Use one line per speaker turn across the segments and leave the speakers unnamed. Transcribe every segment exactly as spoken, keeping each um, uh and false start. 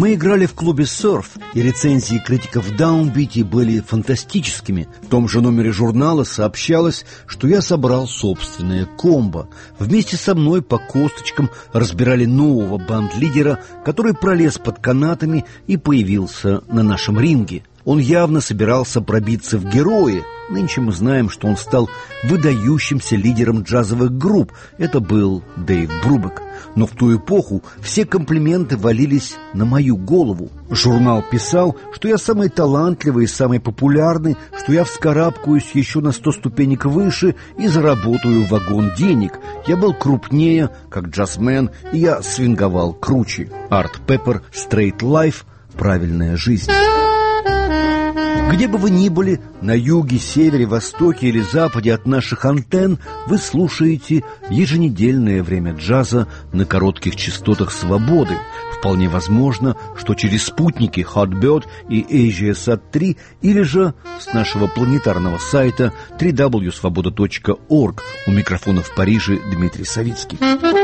Мы играли в клубе «Surf», и рецензии критиков в Даунбите были фантастическими. В том же номере журнала сообщалось, что я собрал собственное комбо. Вместе со мной по косточкам разбирали нового банд-лидера, который пролез под канатами и появился на нашем ринге. Он явно собирался пробиться в герои. Нынче мы знаем, что он стал выдающимся лидером джазовых групп. Это был Дэйв Брубек. Но в ту эпоху все комплименты валились на мою голову. Журнал писал, что я самый талантливый и самый популярный, что я вскарабкаюсь еще на сто ступенек выше и заработаю вагон денег. Я был крупнее, как джазмен, и я свинговал круче. Арт Пеппер, Straight Life, правильная жизнь. Где бы вы ни были, на юге, севере, востоке или западе от наших антенн, вы слушаете еженедельное время джаза на коротких частотах свободы. Вполне возможно, что через спутники Hotbird и AsiaSat три или же с нашего планетарного сайта дабл ю дабл ю дабл ю точка свобода точка орг. У микрофона в Париже Дмитрий Савицкий.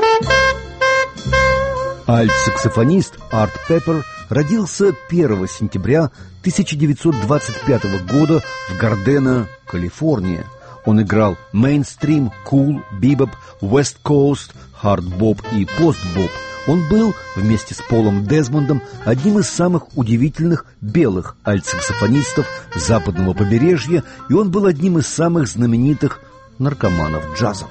Альт-саксофонист Арт Пеппер родился первого сентября тысяча девятьсот двадцать пятого года в Гардена, Калифорния. Он играл мейнстрим, кул, бибоп, вест-коуст, хард-боп и пост-боп. Он был, вместе с Полом Дезмондом, одним из самых удивительных белых альт-саксофонистов западного побережья, и он был одним из самых знаменитых наркоманов джаза.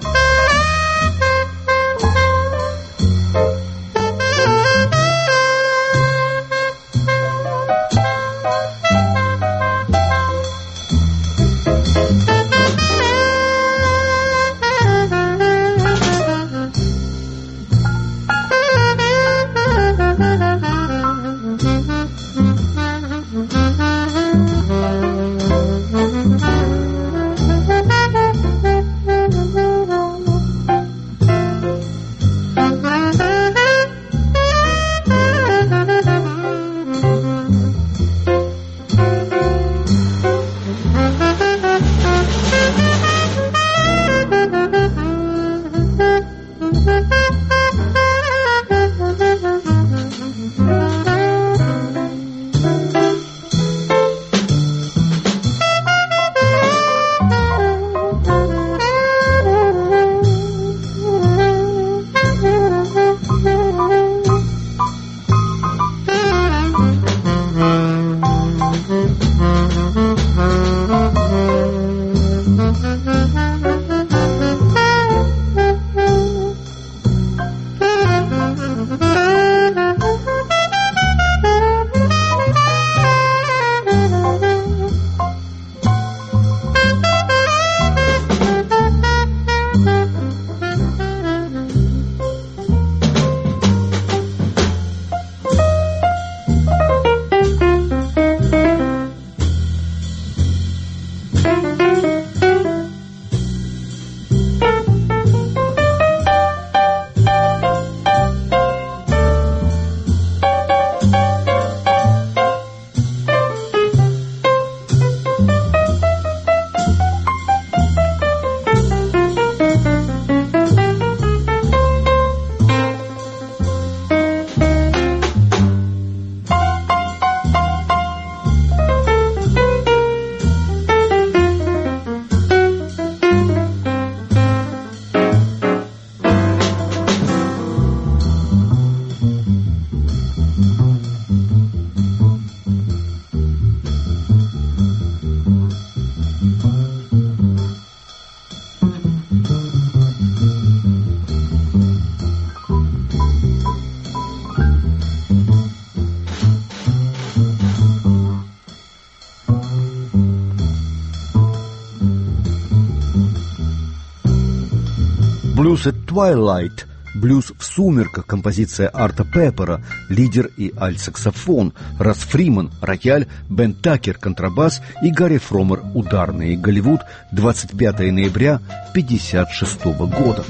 Blues at Twilight, блюз в сумерках, композиция Арта Пеппера, лидер и альт-саксофон, Расс Фриман, рояль, Бен Такер, контрабас и Гарри Фромер, ударный, Голливуд, двадцать пятого ноября пятьдесят шестого года.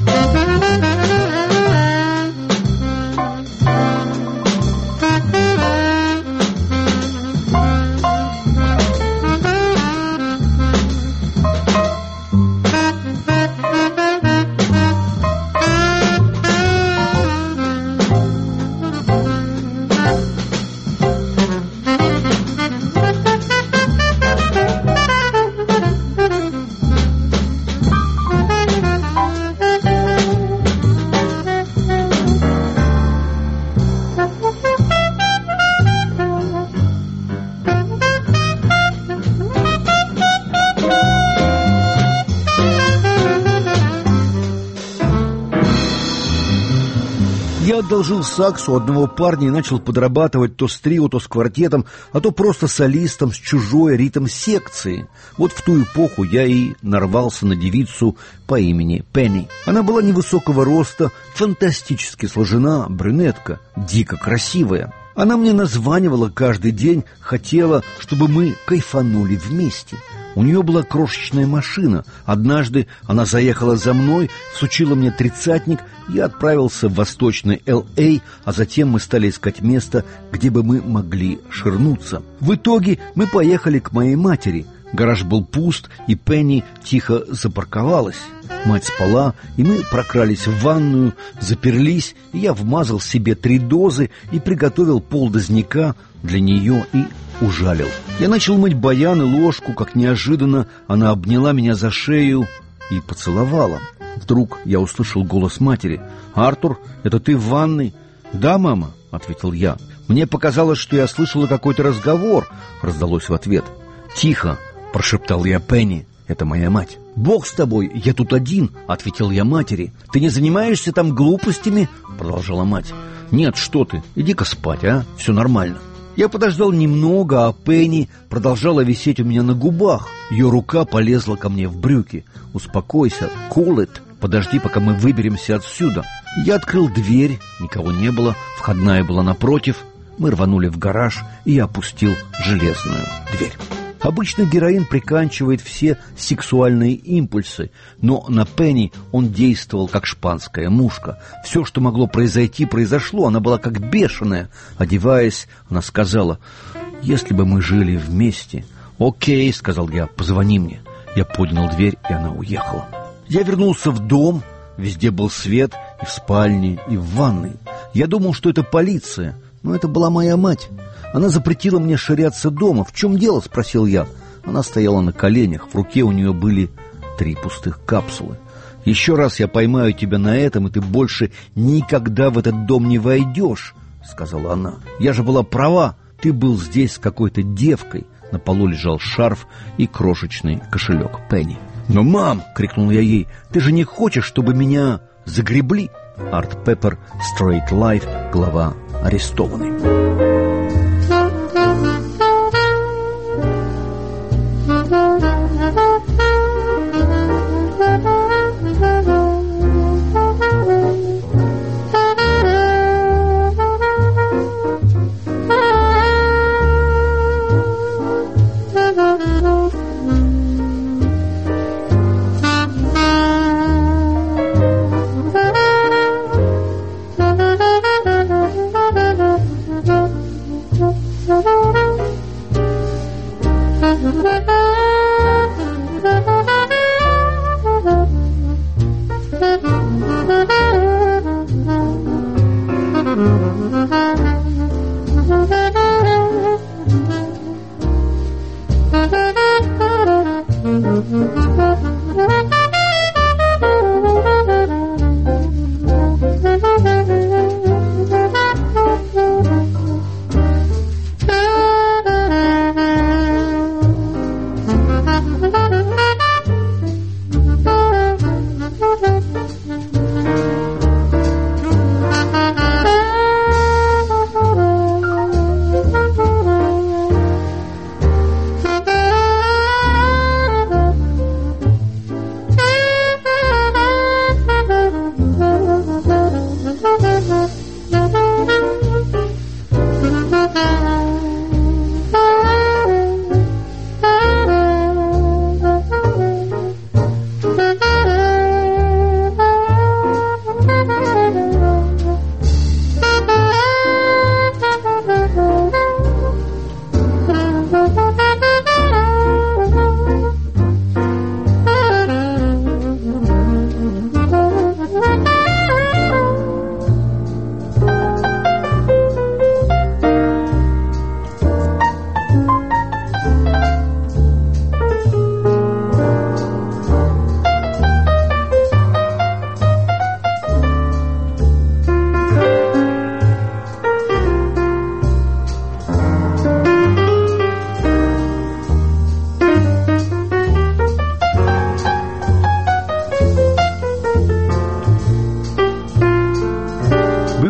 Я одолжил сакс у одного парня и начал подрабатывать то с трио, то с квартетом, а то просто солистом с чужой ритм-секции. Вот в ту эпоху я и нарвался на девицу по имени Пенни. Она была невысокого роста, фантастически сложена, брюнетка, дико красивая. Она мне названивала каждый день, хотела, чтобы мы кайфанули вместе. У нее была крошечная машина. Однажды она заехала за мной, всучила мне тридцатник, я отправился в восточный Эл Эй, а затем мы стали искать место, где бы мы могли ширнуться. В итоге мы поехали к моей матери. Гараж был пуст, и Пенни тихо запарковалась. Мать спала, и мы прокрались в ванную, заперлись, и я вмазал себе три дозы и приготовил полдозняка для нее и ужалил. Я начал мыть баян и ложку, как неожиданно она обняла меня за шею и поцеловала. Вдруг я услышал голос матери. «Артур, это ты в ванной?» «Да, мама», — ответил я. «Мне показалось, что я слышала какой-то разговор», — раздалось в ответ. «Тихо», — прошептал я Пенни. «Это моя мать». «Бог с тобой, я тут один», — ответил я матери. «Ты не занимаешься там глупостями?» — продолжала мать. «Нет, что ты, иди-ка спать, а? Все нормально». Я подождал немного, а Пенни продолжала висеть у меня на губах. Ее рука полезла ко мне в брюки. «Успокойся, cool it. Подожди, пока мы выберемся отсюда». Я открыл дверь, никого не было, входная была напротив. Мы рванули в гараж, и я опустил железную дверь. Обычно героин приканчивает все сексуальные импульсы, но на Пенни он действовал как шпанская мушка. Все, что могло произойти, произошло. Она была как бешеная. Одеваясь, она сказала: «Если бы мы жили вместе...» «Окей», — сказал я, — «позвони мне». Я поднял дверь, и она уехала. Я вернулся в дом. Везде был свет, и в спальне, и в ванной. Я думал, что это полиция, но это была моя мать. Она запретила мне ширяться дома. «В чем дело?» — спросил я. Она стояла на коленях. В руке у нее были три пустых капсулы. «Еще раз я поймаю тебя на этом, и ты больше никогда в этот дом не войдешь», — сказала она. «Я же была права. Ты был здесь с какой-то девкой». На полу лежал шарф и крошечный кошелек Пенни. «Но, мам!» — крикнул я ей. «Ты же не хочешь, чтобы меня загребли?» Арт Пеппер, Straight Life, глава «Арестованный».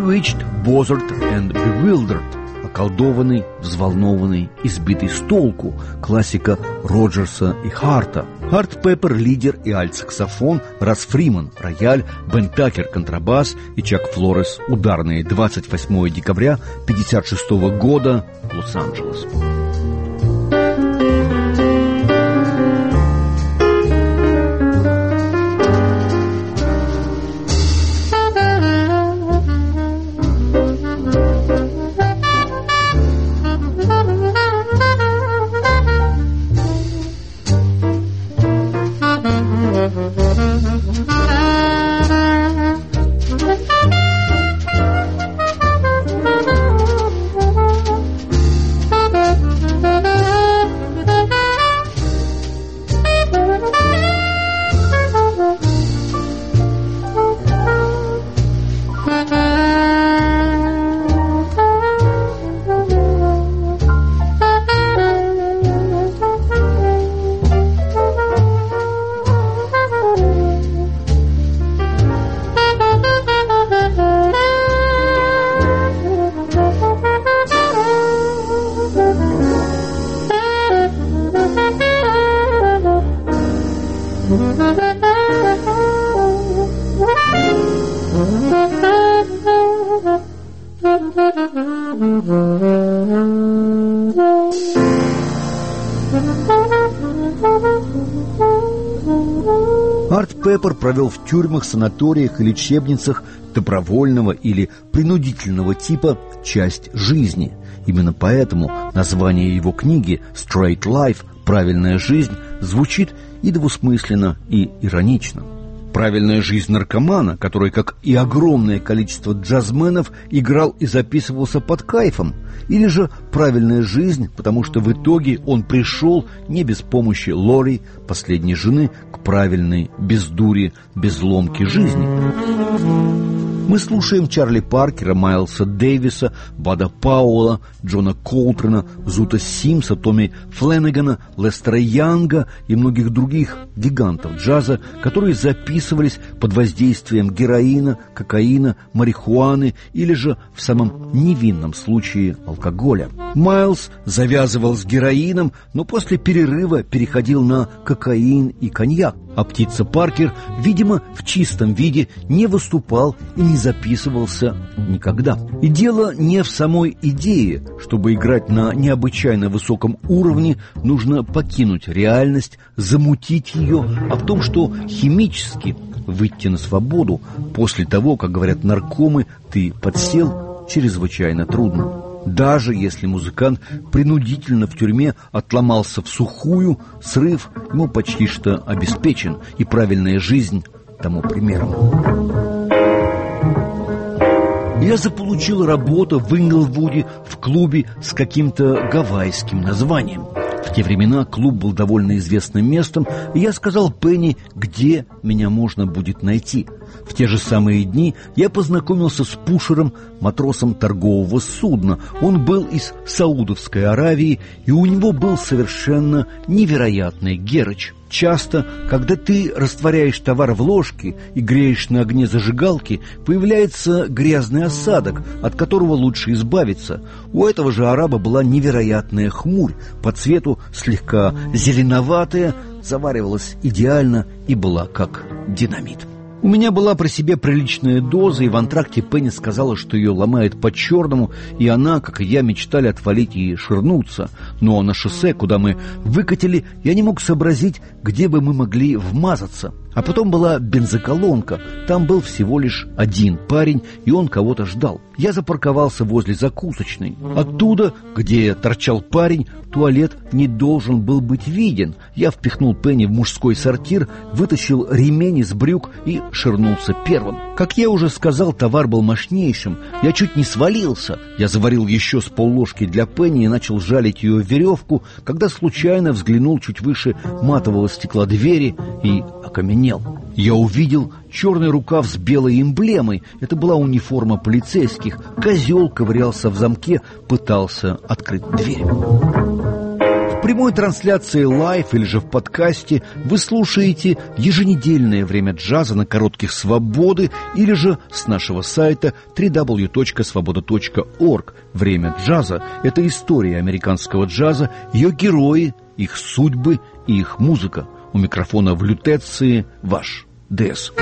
Bewitched, Bothered and Bewildered. Околдованный, взволнованный, избитый с толку. Классика Роджерса и Харта. Арт Пеппер — лидер и альт-саксофон, Расс Фриман — рояль, Бен Такер — контрабас и Чак Флорес — ударные. двадцать восьмого декабря пятьдесят шестого года, Лос-Анджелес. Арт Пеппер провел в тюрьмах, санаториях и лечебницах добровольного или принудительного типа часть жизни. Именно поэтому название его книги «Straight Life» – «Правильная жизнь» звучит и двусмысленно, и иронично. Правильная жизнь наркомана, который, как и огромное количество джазменов, играл и записывался под кайфом, или же правильная жизнь, потому что в итоге он пришел не без помощи Лори, последней жены, к правильной, без дури, без ломки жизни. Мы слушаем Чарли Паркера, Майлса Дэвиса, Бада Пауэлла, Джона Колтрана, Зута Симса, Томми Фленнегана, Лестера Янга и многих других гигантов джаза, которые записывались под воздействием героина, кокаина, марихуаны или же, в самом невинном случае, алкоголя. Майлз завязывал с героином, но после перерыва переходил на кокаин и коньяк. А птица Паркер, видимо, в чистом виде не выступал и не записывался никогда. И дело не в самой идее. Чтобы играть на необычайно высоком уровне, нужно покинуть реальность, замутить ее, а в том, что химически выйти на свободу после того, как говорят наркомы, ты подсел, чрезвычайно трудно. Даже если музыкант принудительно в тюрьме отломался в сухую, срыв ему почти что обеспечен, и правильная жизнь тому примером. Я заполучил работу в Инглвуде в клубе с каким-то гавайским названием. В те времена клуб был довольно известным местом, и я сказал Пенни, где меня можно будет найти. В те же самые дни я познакомился с Пушером, матросом торгового судна. Он был из Саудовской Аравии, и у него был совершенно невероятный герыч. Часто, когда ты растворяешь товар в ложке и греешь на огне зажигалки, появляется грязный осадок, от которого лучше избавиться. У этого же араба была невероятная хмурь, по цвету слегка зеленоватая, заваривалась идеально и была как динамит. У меня была при себе приличная доза, и в антракте Пенни сказала, что ее ломает по-черному, и она, как и я, мечтали отвалить и ширнуться. Но на шоссе, куда мы выкатили, я не мог сообразить, где бы мы могли вмазаться. А потом была бензоколонка. Там был всего лишь один парень, и он кого-то ждал. Я запарковался возле закусочной. Оттуда, где торчал парень, туалет не должен был быть виден. Я впихнул Пенни в мужской сортир, вытащил ремень из брюк и ширнулся первым. Как я уже сказал, товар был мощнейшим. Я чуть не свалился. Я заварил еще с полложки для Пенни и начал жалить ее в веревку, когда случайно взглянул чуть выше матового стекла двери и окаменел. Я увидел черный рукав с белой эмблемой. Это была униформа полицейских. Козел ковырялся в замке, пытался открыть дверь. В прямой трансляции лайв или же в подкасте вы слушаете еженедельное время джаза на коротких «Свободы» или же с нашего сайта дабл ю дабл ю дабл ю точка свобода точка орг. Время джаза – это история американского джаза, ее герои, их судьбы и их музыка. У микрофона в лютеции ваш ДЭС.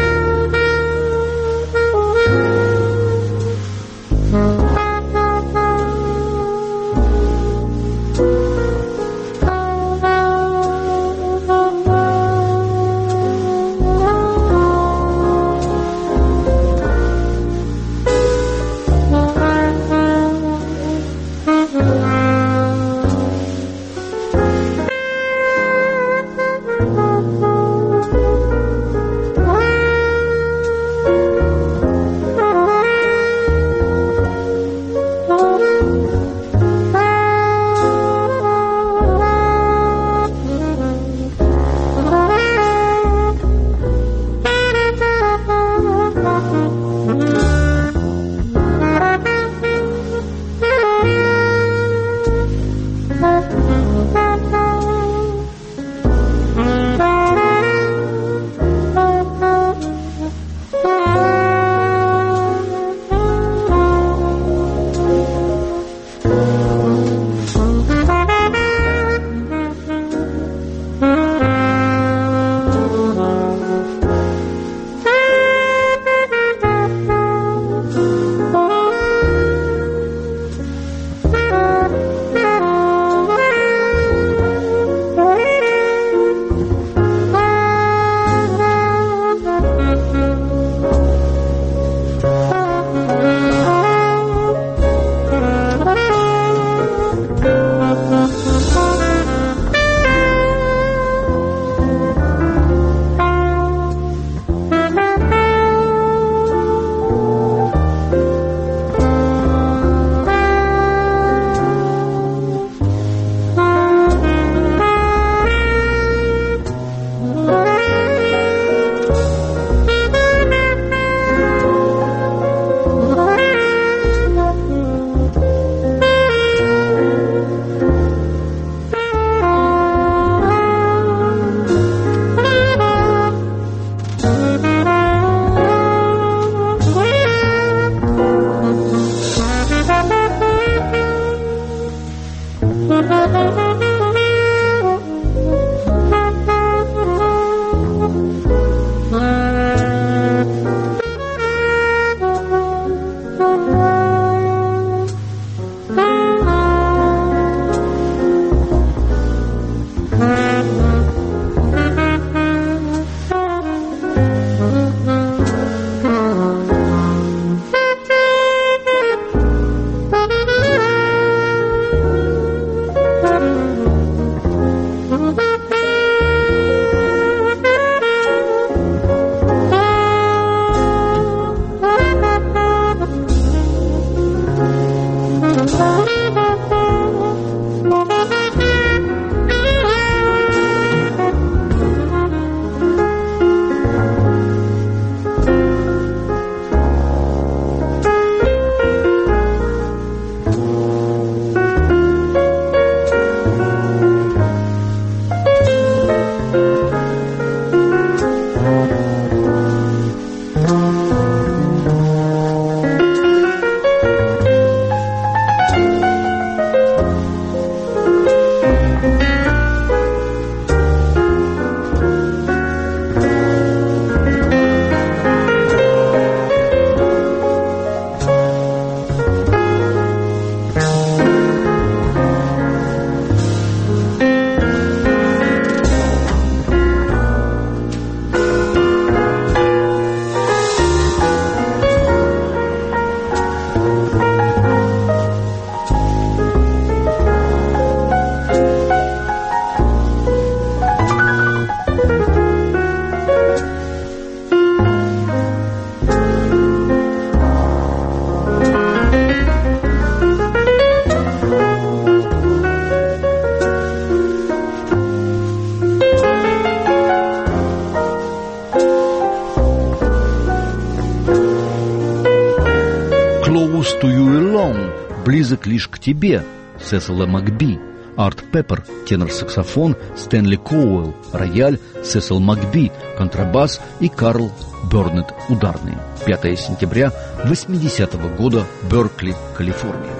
«Close to you alone» — «Близок лишь к тебе» Сесила Макби. Арт Пеппер, тенор-саксофон, Стэнли Коуэлл, рояль, Сесил Макби, контрабас и Карл Бернетт, ударные. пятое сентября восьмидесятого года, Беркли, Калифорния.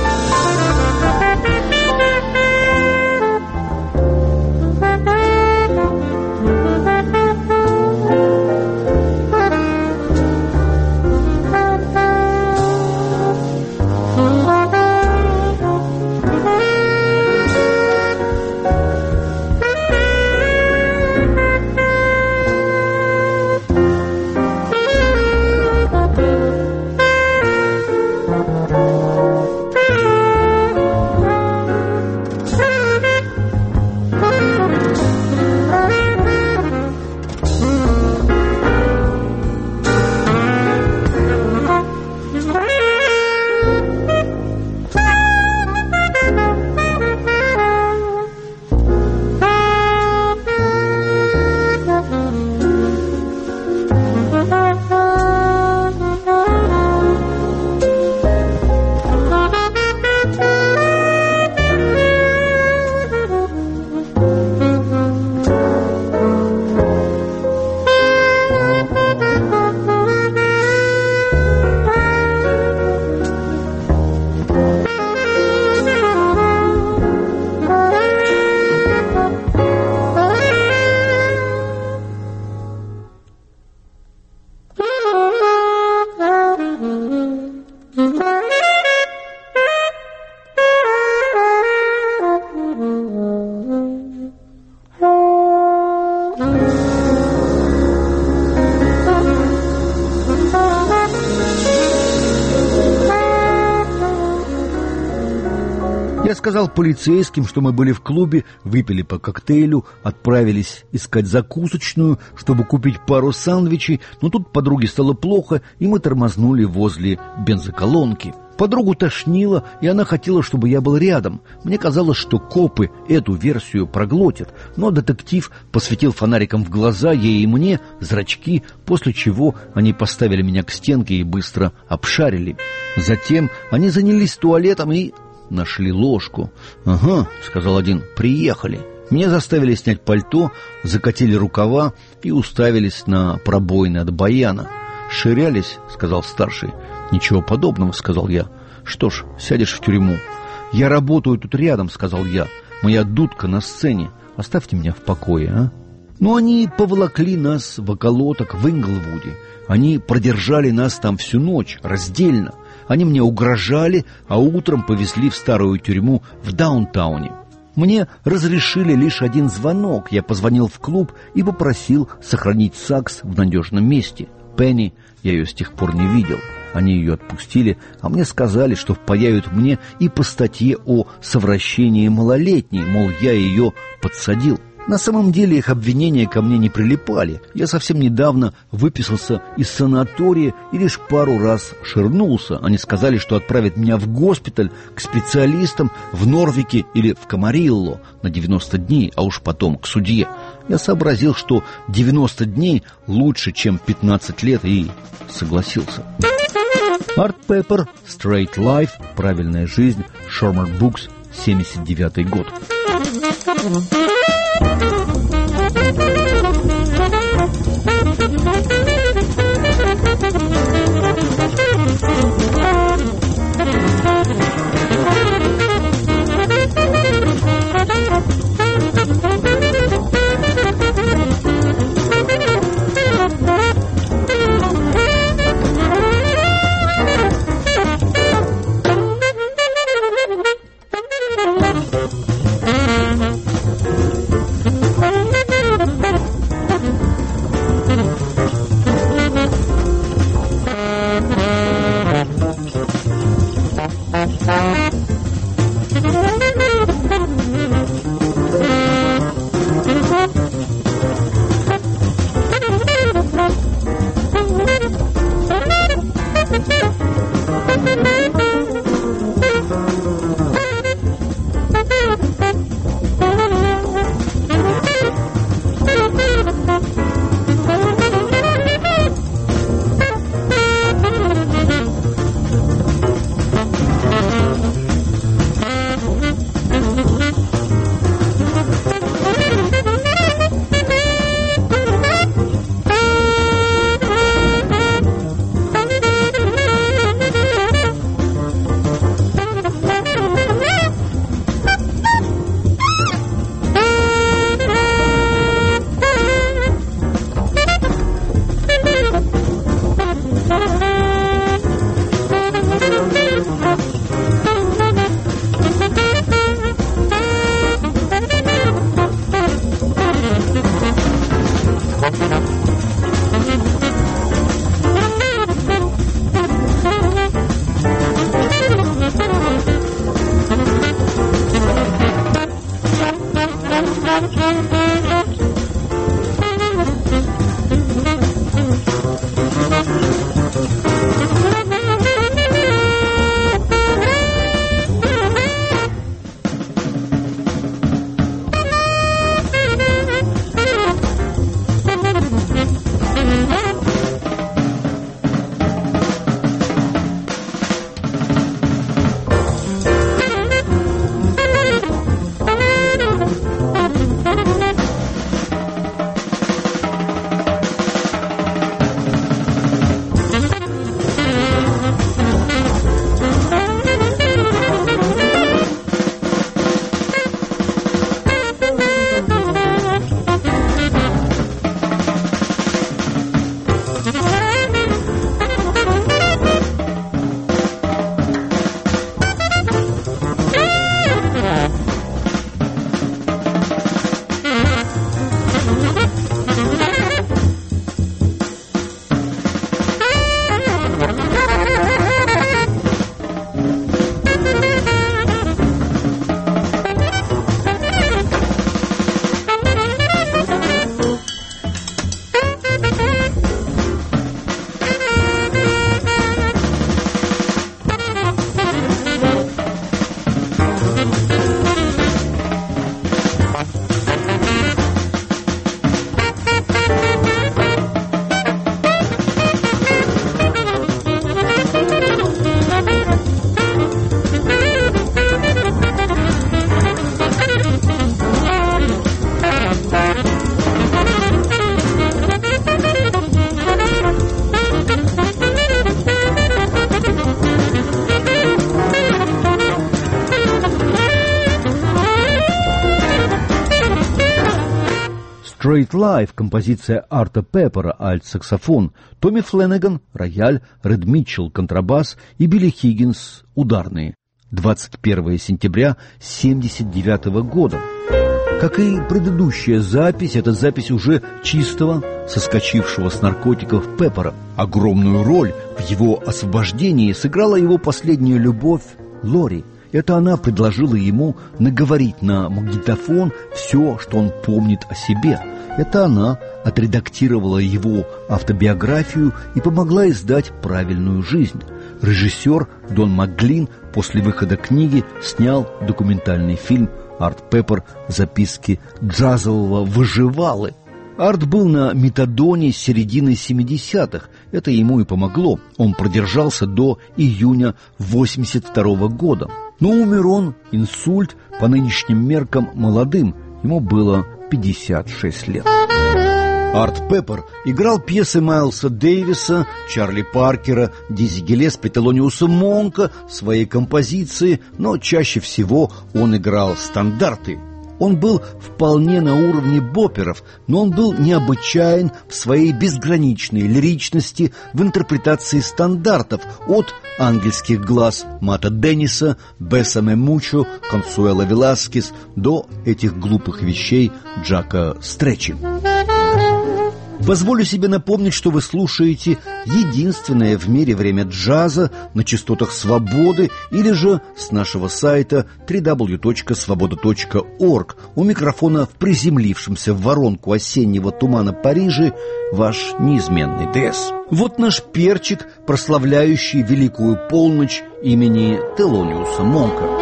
Я сказал полицейским, что мы были в клубе, выпили по коктейлю, отправились искать закусочную, чтобы купить пару сэндвичей, но тут подруге стало плохо, и мы тормознули возле бензоколонки. Подругу тошнило, и она хотела, чтобы я был рядом. Мне казалось, что копы эту версию проглотят, но детектив посветил фонариком в глаза ей и мне, зрачки, после чего они поставили меня к стенке и быстро обшарили. Затем они занялись туалетом и нашли ложку. «Ага», — сказал один, — «приехали». Меня заставили снять пальто, закатили рукава и уставились на пробоины от баяна. «Ширялись», — сказал старший. «Ничего подобного», — сказал я. «Что ж, сядешь в тюрьму». «Я работаю тут рядом», — сказал я. «Моя дудка на сцене. Оставьте меня в покое, а?» Но они поволокли нас в околоток в Инглвуде. Они продержали нас там всю ночь, раздельно. Они мне угрожали, а утром повезли в старую тюрьму в даунтауне. Мне разрешили лишь один звонок. Я позвонил в клуб и попросил сохранить сакс в надежном месте. Пенни, я ее с тех пор не видел. Они ее отпустили, а мне сказали, что впаяют мне и по статье о совращении малолетней, мол, я ее подсадил. На самом деле их обвинения ко мне не прилипали. Я совсем недавно выписался из санатория и лишь пару раз ширнулся. Они сказали, что отправят меня в госпиталь к специалистам в Норвике или в Камарилло на девяносто дней, а уж потом к судье. Я сообразил, что девяносто дней лучше, чем пятнадцать лет, и согласился. Арт Пеппер, Straight Life, Правильная жизнь, Шормар Букс, семьдесят девятый год. Straight Life, композиция Арта Пеппера, альт-саксофон, Томми Фленнеган, рояль, Ред Митчелл, контрабас и Билли Хиггинс, ударные. двадцать первого сентября семьдесят девятого года. Как и предыдущая запись, это запись уже чистого, соскочившего с наркотиков Пеппера. Огромную роль в его освобождении сыграла его последняя любовь Лори. Это она предложила ему наговорить на магнитофон все, что он помнит о себе. Это она отредактировала его автобиографию и помогла издать «Правильную жизнь». Режиссер Дон Макглин после выхода книги снял документальный фильм «Арт Пеппер. Записки джазового выживалы». Арт был на метадоне с середины семидесятых. Это ему и помогло. Он продержался до июня восемьдесят второго года. Но умер он, инсульт, по нынешним меркам молодым. Ему было пятьдесят шесть лет. Арт Пеппер играл пьесы Майлса Дэвиса, Чарли Паркера, Дизи Гиллеспи, Телониуса Монка, свои композиции, но чаще всего он играл стандарты. Он был вполне на уровне бопперов, но он был необычайен в своей безграничной лиричности в интерпретации стандартов от «Ангельских глаз» Мата Денниса, «Бесаме Мучо», Консуэла Веласкес до этих глупых вещей Джака Стречи. Позволю себе напомнить, что вы слушаете единственное в мире время джаза на частотах «Свободы» или же с нашего сайта дабл ю дабл ю дабл ю точка свобода точка орг. У микрофона в приземлившемся в воронку осеннего тумана Парижа ваш неизменный ДС. Вот наш перчик, прославляющий великую полночь имени Телониуса Монка.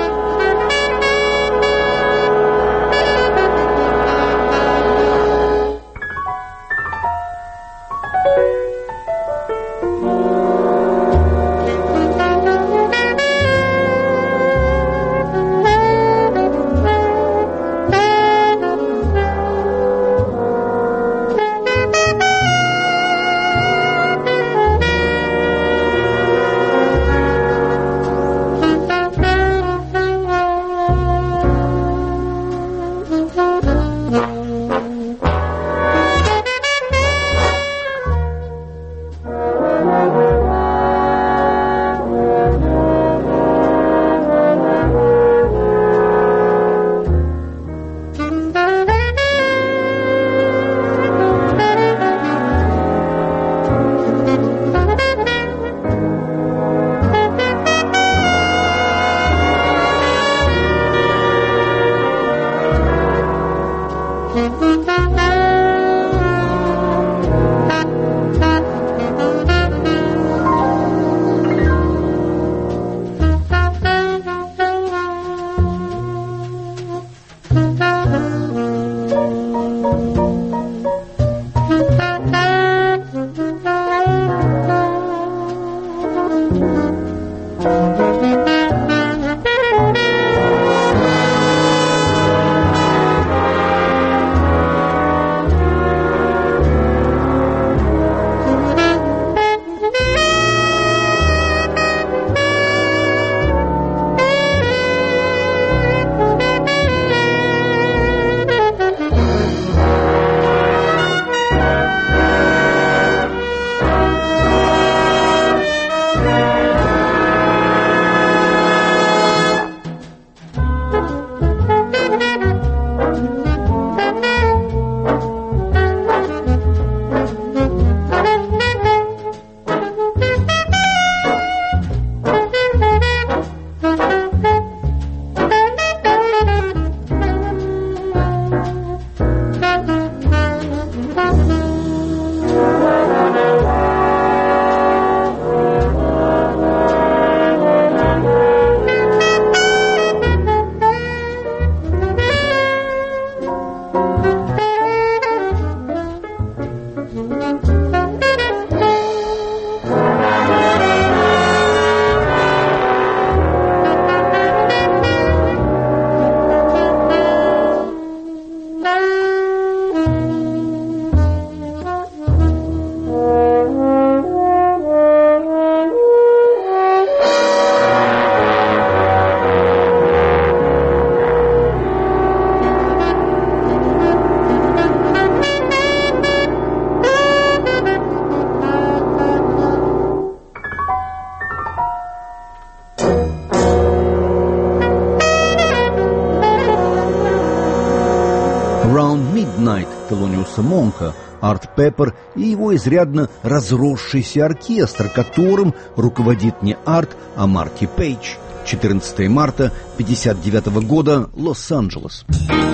Night Телониуса Монка, Арт Пеппер и его изрядно разросшийся оркестр, которым руководит не Арт, а Марти Пейдж. четырнадцатого марта пятьдесят девятого года, Лос-Анджелес.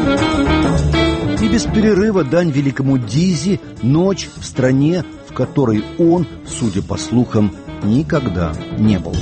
И без перерыва дань великому Дизи, ночь в стране, в которой он, судя по слухам, никогда не был.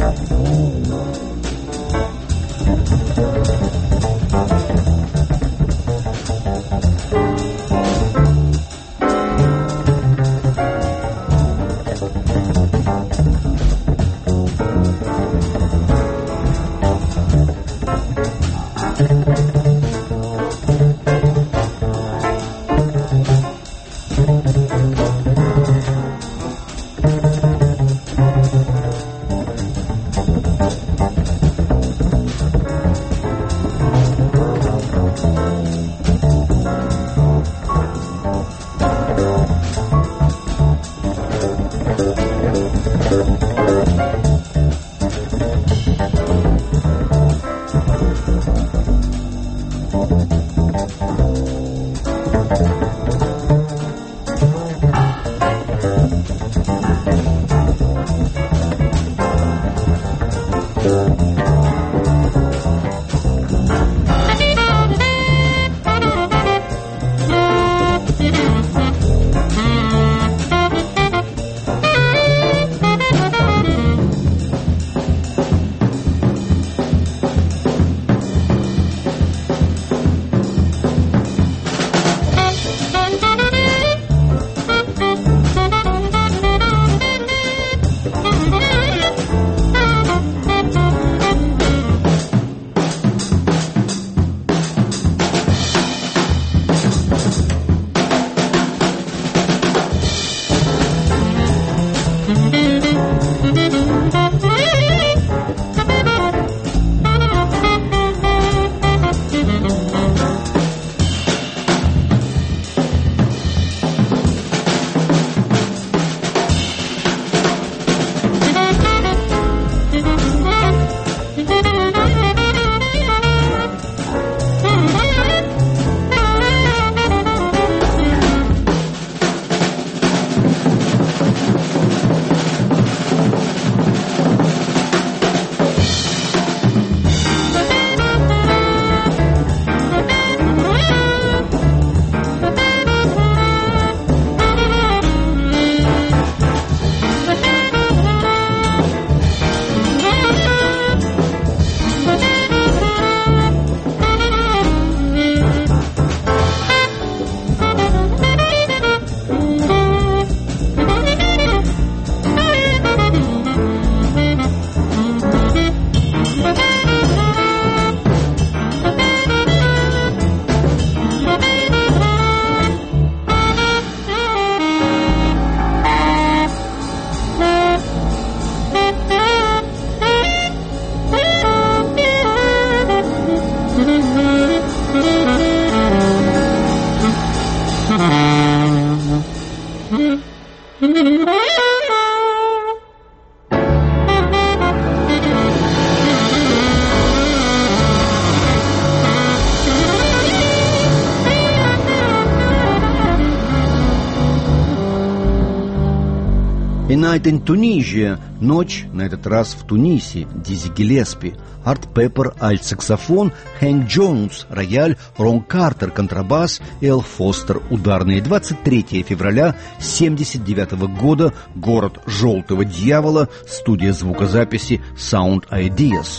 A Night in Tunisia, ночь, на этот раз в Тунисе, Дизи Гиллеспи, Арт Пеппер, альт-саксофон, Хэнк Джонс, рояль, Рон Картер, контрабас, Эл Фостер, ударные. двадцать третьего февраля семьдесят девятого года, город Желтого Дьявола, студия звукозаписи Sound Ideas.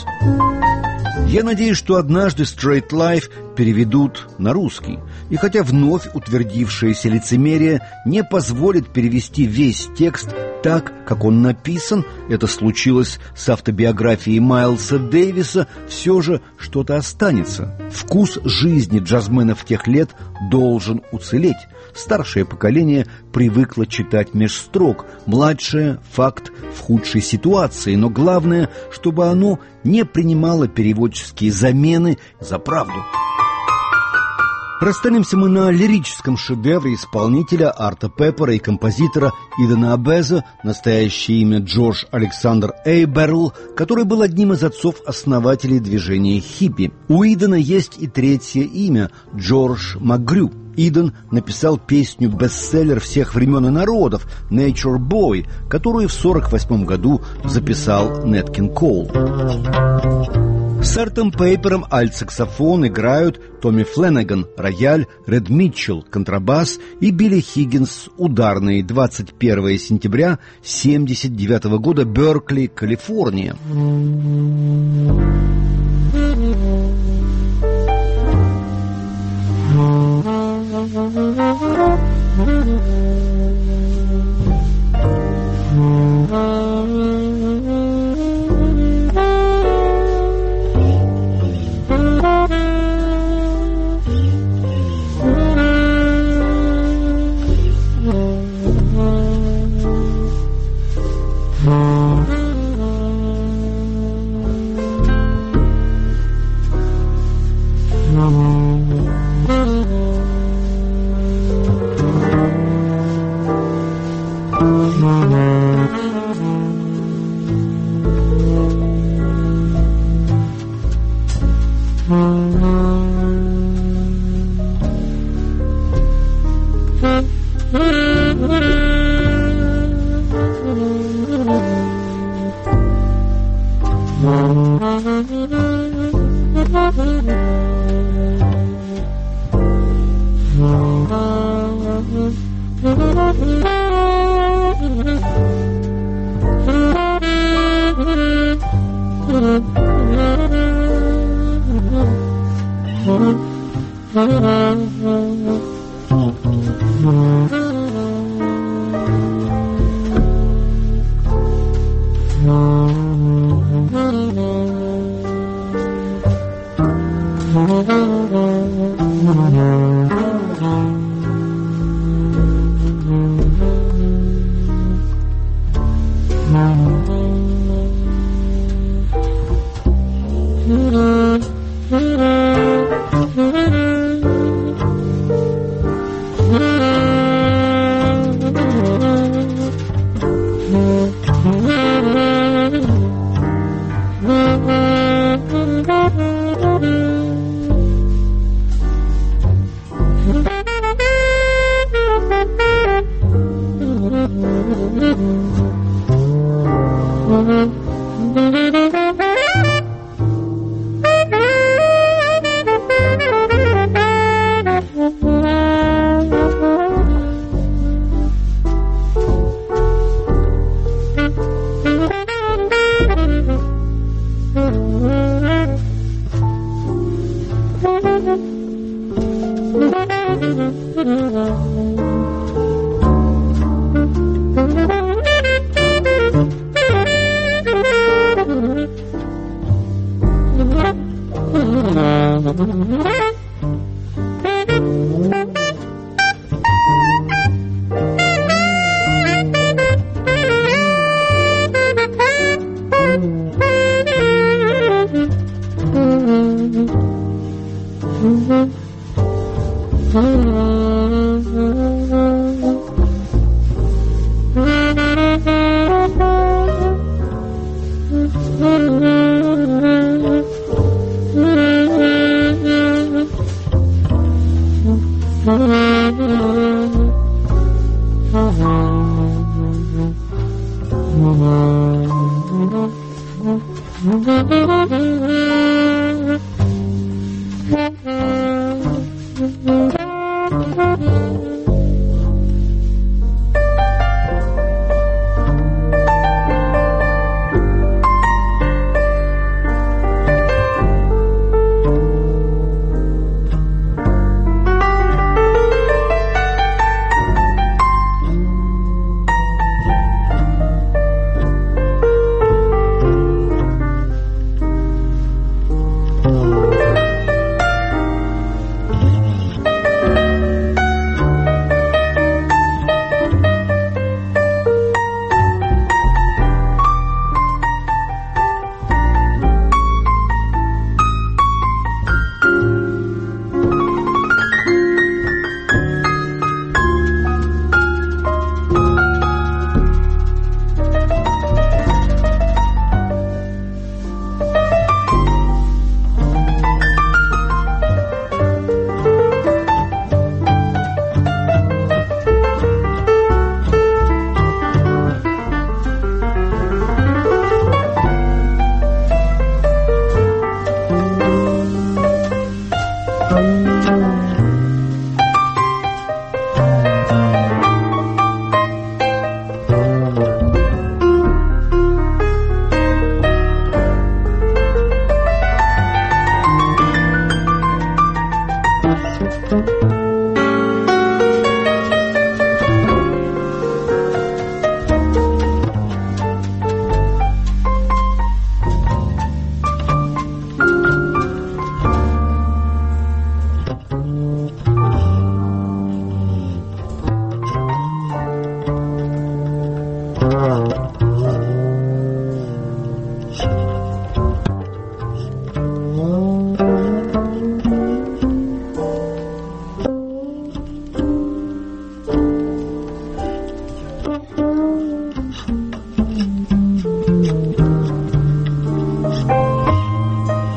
Я надеюсь, что однажды Straight Life переведут на русский. И хотя вновь утвердившееся лицемерие не позволит перевести весь текст так, как он написан, это случилось с автобиографией Майлса Дэвиса, все же что-то останется. Вкус жизни джазменов тех лет должен уцелеть. Старшее поколение привыкло читать меж строк, младшее — факт в худшей ситуации, но главное, чтобы оно не принимало переводческие замены за правду. Расстанемся мы на лирическом шедевре исполнителя Арта Пеппера и композитора Идена Абеза, настоящее имя Джордж Александр Эйберл, который был одним из отцов-основателей движения хиппи. У Идена есть и третье имя – Джордж Макгрю. Иден написал песню-бестселлер всех времен и народов «Nature Boy», которую в сорок восьмом году записал Нэт Кинг Коул. С Артом Пейпером альт-саксофон играют Томми Фленнеган, рояль, Ред Митчелл, контрабас и Билли Хиггинс, ударные. двадцать первого сентября семьдесят девятого года, Беркли, Калифорния.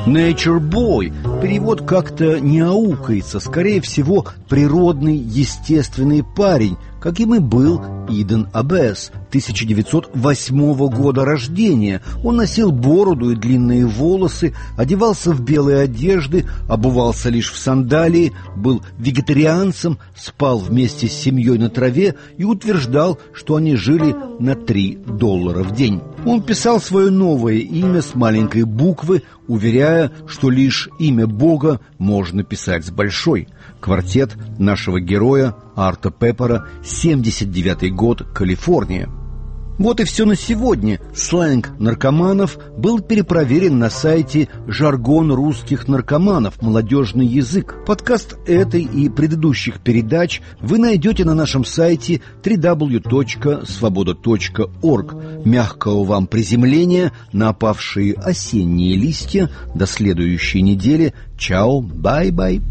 Nature Boy. Перевод как-то не аукается. Скорее всего, природный, естественный парень, каким и был Иден Аббес, тысяча девятьсот восьмого года рождения. Он носил бороду и длинные волосы, одевался в белые одежды, обувался лишь в сандалии, был вегетарианцем, спал вместе с семьей на траве и утверждал, что они жили на три доллара в день. Он писал свое новое имя с маленькой буквы, уверяя, что лишь имя Бога можно писать с большой. Квартет нашего героя Арта Пеппера, семьдесят девятый год, Калифорния. Вот и все на сегодня. Сленг наркоманов был перепроверен на сайте «Жаргон русских наркоманов. Молодежный язык». Подкаст этой и предыдущих передач вы найдете на нашем сайте дабл ю дабл ю дабл ю точка свобода точка орг. Мягкого вам приземления на опавшие осенние листья. До следующей недели. Чао, бай-бай.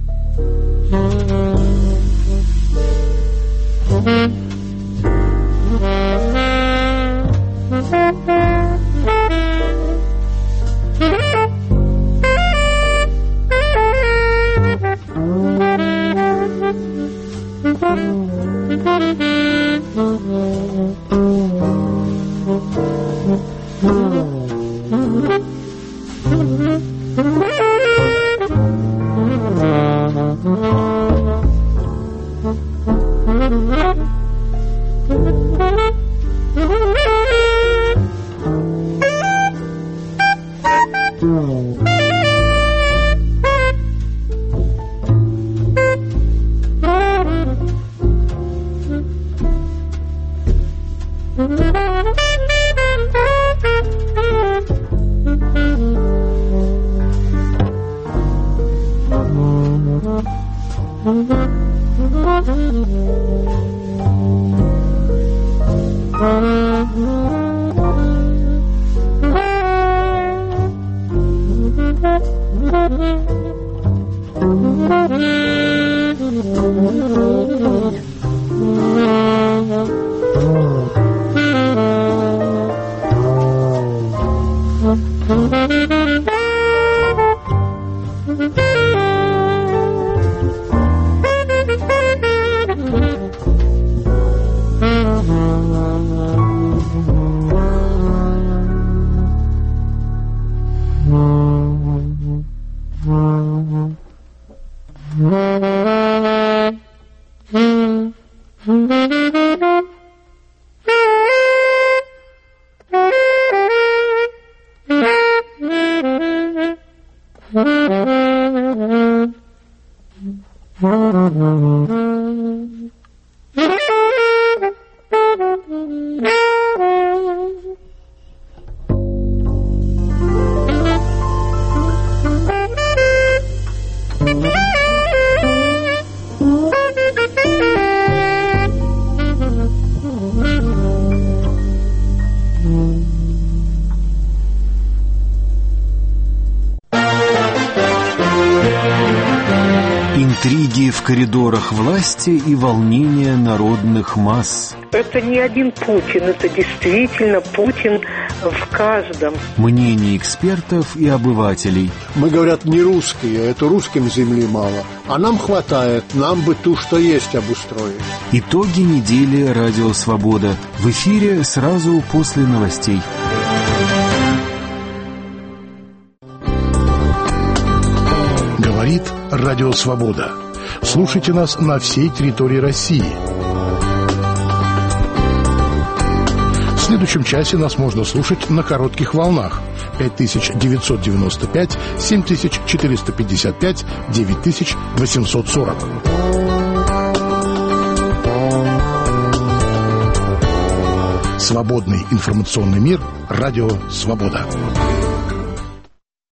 Интриги в коридорах власти и волнения народных масс.
Это не один Путин, это действительно Путин в каждом.
Мнения экспертов и обывателей.
Мы, говорят, не русские, это русским земли мало. А нам хватает, нам бы ту, что есть, обустроить.
Итоги недели «Радио Свобода». В эфире сразу после новостей.
Говорит Радио Свобода. Слушайте нас на всей территории России. В следующем часе нас можно слушать на коротких волнах. пять тысяч девятьсот девяносто пять, семь тысяч четыреста пятьдесят пять, девять тысяч восемьсот сорок. Свободный информационный мир. Радио Свобода.